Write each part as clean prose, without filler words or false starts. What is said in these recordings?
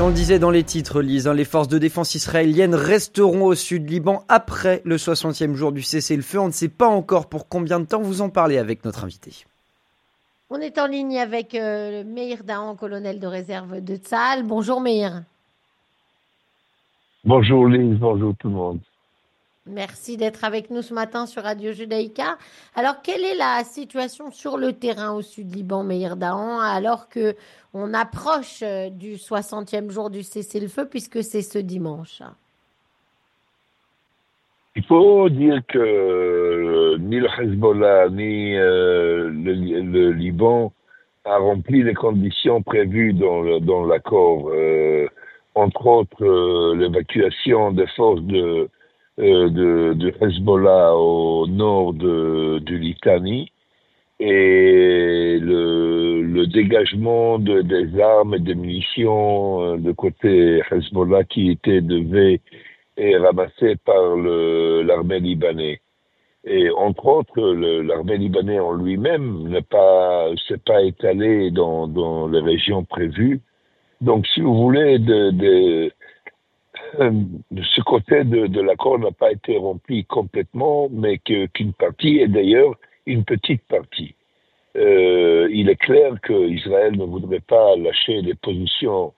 On le disait dans les titres, Lise, les forces de défense israéliennes resteront au sud Liban après le 60e jour du cessez-le-feu. On ne sait pas encore pour combien de temps. Vous en parlez avec notre invité. On est en ligne avec Meir Dahan, colonel de réserve de Tsahal. Bonjour Meir. Bonjour Lise, bonjour tout le monde. Merci d'être avec nous ce matin sur Radio Judaïka. Alors, quelle est la situation sur le terrain au sud Liban, Meir Dahan, alors que on approche du 60e jour du cessez-le-feu, puisque c'est ce dimanche? Il faut dire que ni le Hezbollah ni le Liban a rempli les conditions prévues dans l'accord, entre autres l'évacuation des forces de Hezbollah au nord du Litanie et le dégagement des armes et des munitions de côté Hezbollah qui devaient et ramassé par l'armée libanaise. Et entre autres, l'armée libanaise en lui-même s'est pas étalée dans les régions prévues. Donc, si vous voulez, de ce côté de l'accord n'a pas été rempli complètement, mais qu'une partie, et d'ailleurs une petite partie. Il est clair qu'Israël ne voudrait pas lâcher les positions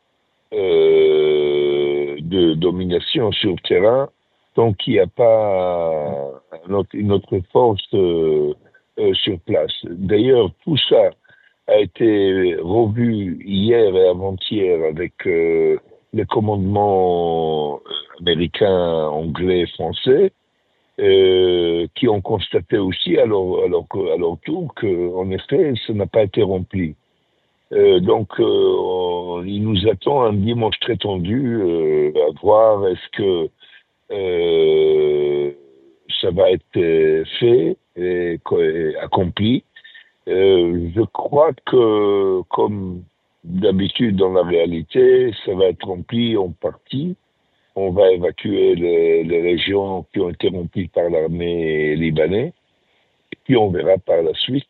de domination sur le terrain, donc il n'y a pas une autre force sur place. D'ailleurs, tout ça a été revu hier et avant-hier avec les commandements américains, anglais, français, qui ont constaté aussi à leur tour qu'en effet, ça n'a pas été rempli. Donc, il nous attend un dimanche très tendu à voir est-ce que ça va être fait et accompli. Je crois que, comme d'habitude dans la réalité, ça va être rempli en partie. On va évacuer les régions qui ont été remplies par l'armée libanaise, et puis on verra par la suite.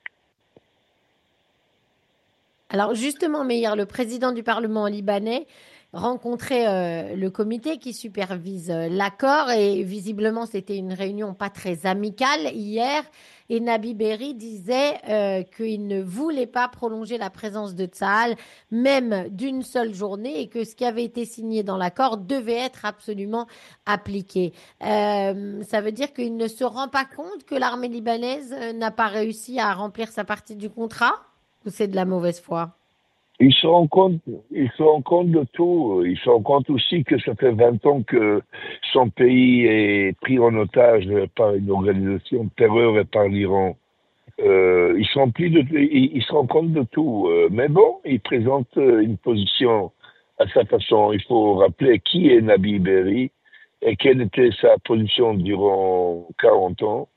Alors justement, Meir, le président du Parlement libanais rencontrait le comité qui supervise l'accord et visiblement c'était une réunion pas très amicale hier et Nabi Berri disait qu'il ne voulait pas prolonger la présence de Tsahal même d'une seule journée et que ce qui avait été signé dans l'accord devait être absolument appliqué. Ça veut dire qu'il ne se rend pas compte que l'armée libanaise n'a pas réussi à remplir sa partie du contrat? Ou c'est de la mauvaise foi? Il se rend compte de tout. Il se rend compte aussi que ça fait 20 ans que son pays est pris en otage par une organisation de terreur et par l'Iran. Il se rend compte de tout. Mais bon, il présente une position à sa façon. Il faut rappeler qui est Nabi Berri et quelle était sa position durant 40 ans.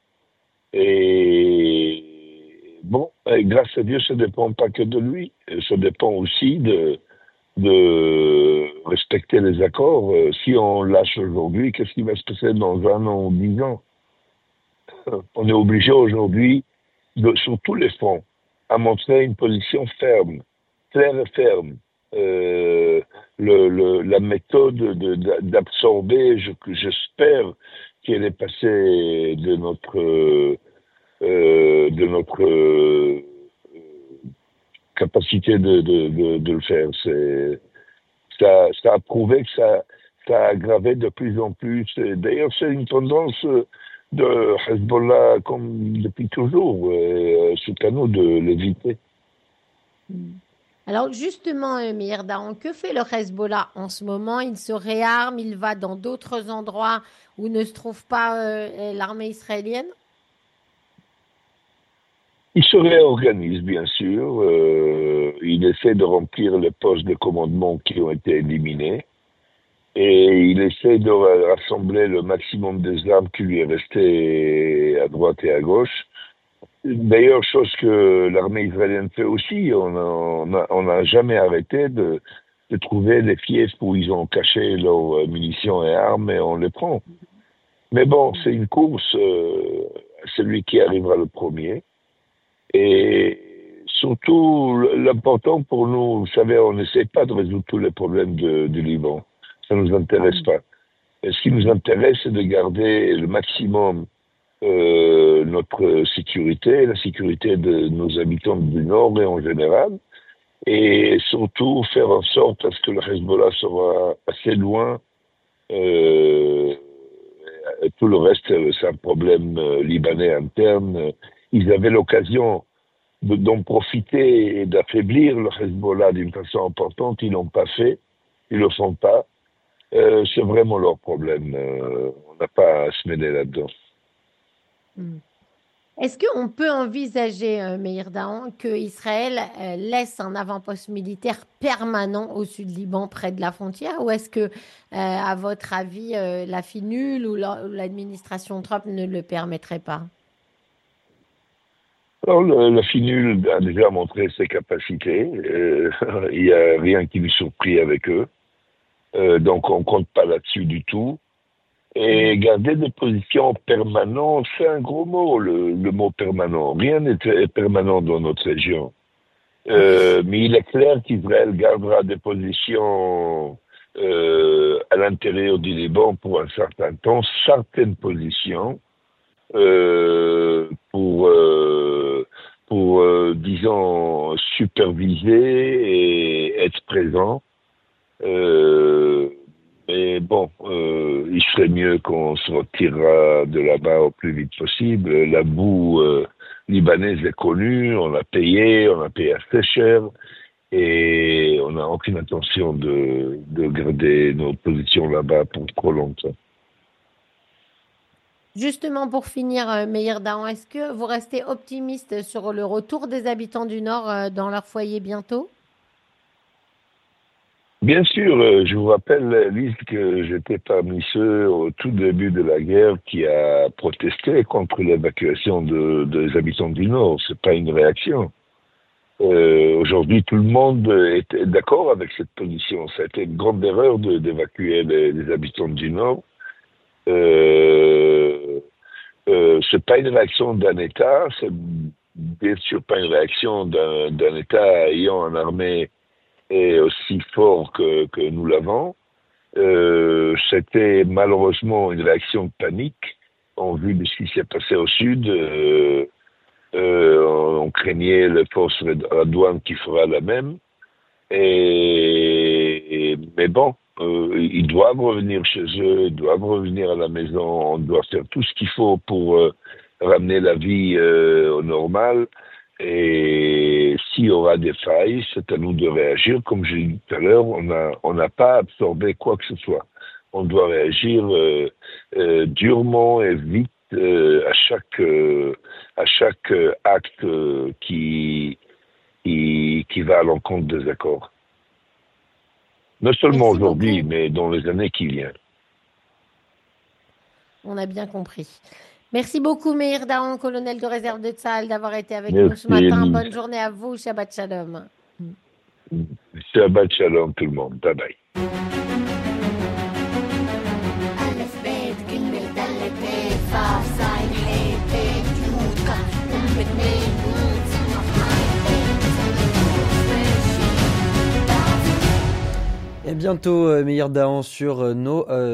Et bon, grâce à Dieu, ça ne dépend pas que de lui. Ça dépend aussi de respecter les accords. Si on lâche aujourd'hui, qu'est-ce qui va se passer dans 1 an ou 10 ans? On est obligé aujourd'hui, sur tous les fronts, à montrer une position ferme, claire et ferme. La méthode d'absorber, j'espère qu'elle est passée de notre capacité de le faire. Ça a prouvé que ça a aggravé de plus en plus. D'ailleurs, c'est une tendance de Hezbollah comme depuis toujours. C'est à nous de l'éviter. Alors justement, Meir Dahan, que fait le Hezbollah en ce moment? Il se réarme, il va dans d'autres endroits où ne se trouve pas l'armée israélienne? Il se réorganise, bien sûr. Il essaie de remplir les postes de commandement qui ont été éliminés. Et il essaie de rassembler le maximum des armes qui lui est resté à droite et à gauche. D'ailleurs, chose que l'armée israélienne fait aussi, on n'a jamais arrêté de trouver les fiefs où ils ont caché leurs munitions et armes et on les prend. Mais bon, c'est une course, celui qui arrivera le premier. Et Surtout, l'important pour nous, vous savez, on n'essaie pas de résoudre tous les problèmes du Liban. Ça ne nous intéresse pas. Et ce qui nous intéresse, c'est de garder le maximum notre sécurité, la sécurité de nos habitants du Nord et en général, et surtout faire en sorte à ce que le Hezbollah soit assez loin. Tout le reste, c'est un problème libanais interne. Ils avaient l'occasion d'en profiter et d'affaiblir le Hezbollah d'une façon importante. Ils l'ont pas fait. Ils le font pas. C'est vraiment leur problème. On n'a pas à se mêler là-dedans. Est-ce qu'on peut envisager, Meir Dahan, que Israël laisse un avant-poste militaire permanent au sud Liban, près de la frontière, ou est-ce que, à votre avis, la FINUL ou l'administration Trump ne le permettrait pas? Alors, la FINUL a déjà montré ses capacités. Il n'y a rien qui nous surprit avec eux. Donc, on ne compte pas là-dessus du tout. Et garder des positions permanentes, c'est un gros mot, le mot permanent. Rien n'est permanent dans notre région. Mais il est clair qu'Israël gardera des positions à l'intérieur du Liban pour un certain temps, certaines positions pour disons, superviser et être présent. Mais bon, il serait mieux qu'on se retirera de là-bas au plus vite possible. La boue libanaise est connue, on a payé assez cher et on n'a aucune intention de garder nos positions là-bas pour trop longtemps. Justement, pour finir, Meir Dahan, est-ce que vous restez optimiste sur le retour des habitants du Nord dans leur foyer bientôt? Bien sûr, je vous rappelle, Lise, que j'étais parmi ceux au tout début de la guerre qui a protesté contre l'évacuation des habitants du Nord. C'est pas une réaction. Aujourd'hui, tout le monde est d'accord avec cette position. Ça a été une grande erreur d'évacuer les habitants du Nord. C'est pas une réaction d'un État, c'est bien sûr pas une réaction d'un État ayant une armée est aussi fort que nous l'avons. C'était malheureusement une réaction de panique en vue de ce qui s'est passé au sud. On craignait les forces Radouane qui fera la même. Mais bon, ils doivent revenir chez eux, ils doivent revenir à la maison. On doit faire tout ce qu'il faut pour ramener la vie au normal. Et s'il y aura des failles, c'est à nous de réagir. Comme je l'ai dit tout à l'heure, on n'a pas absorbé quoi que ce soit. On doit réagir durement et vite à chaque acte qui va à l'encontre des accords. Non seulement aujourd'hui, mais dans les années qui viennent. On a bien compris. Merci beaucoup, Meir Dahan, colonel de réserve de Tsahal, d'avoir été avec nous ce matin. Bonne journée à vous. Shabbat Shalom. Shabbat Shalom, tout le monde. Bye bye. Et bientôt, Meir Dahan sur nos